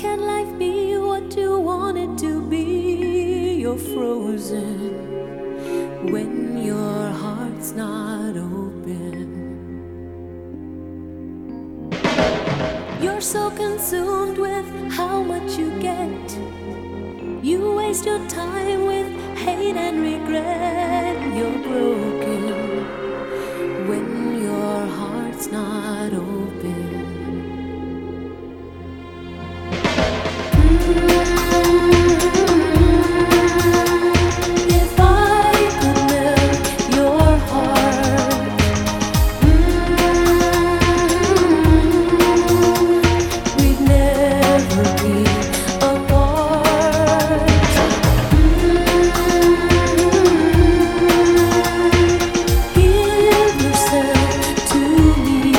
can life be what you want it to be? You're frozen when your heart's not open. You're so consumed with how much you get. You waste your time with hate and regret. You're broken when your heart's not open. If I could melt your heart, we'd never be apart. Give yourself to me.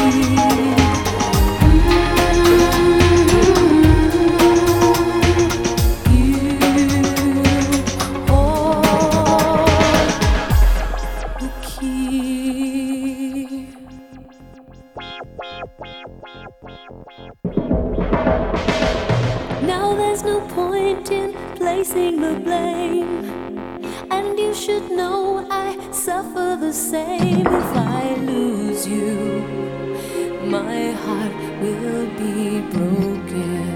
Now there's no point in placing the blame, and you should know I suffer the same. If I lose you, my heart will be broken.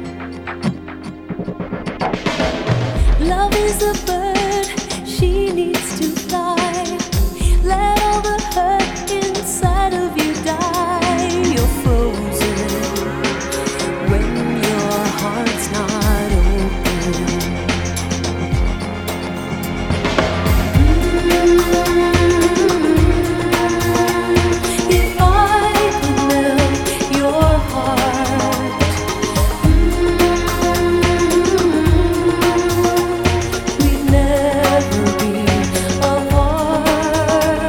Love is a bird, she needs to fly. Let all the hurt inside of you die. You're frozen when your heart's not open. If I could melt your heart, we'd never be apart.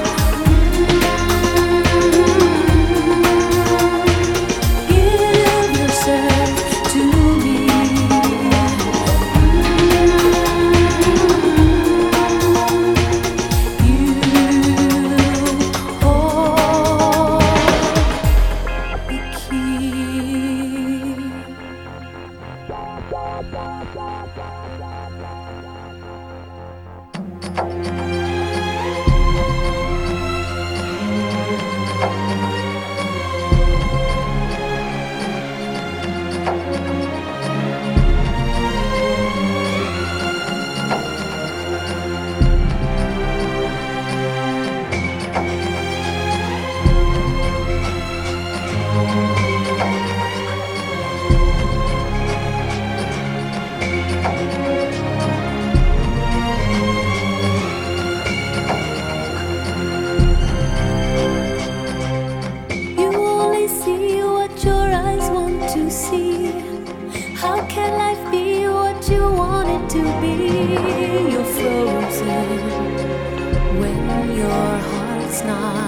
Give yourself to me. You hold the key. You only see what your eyes want to see. How can life be what you want it to be? You're frozen when your heart's not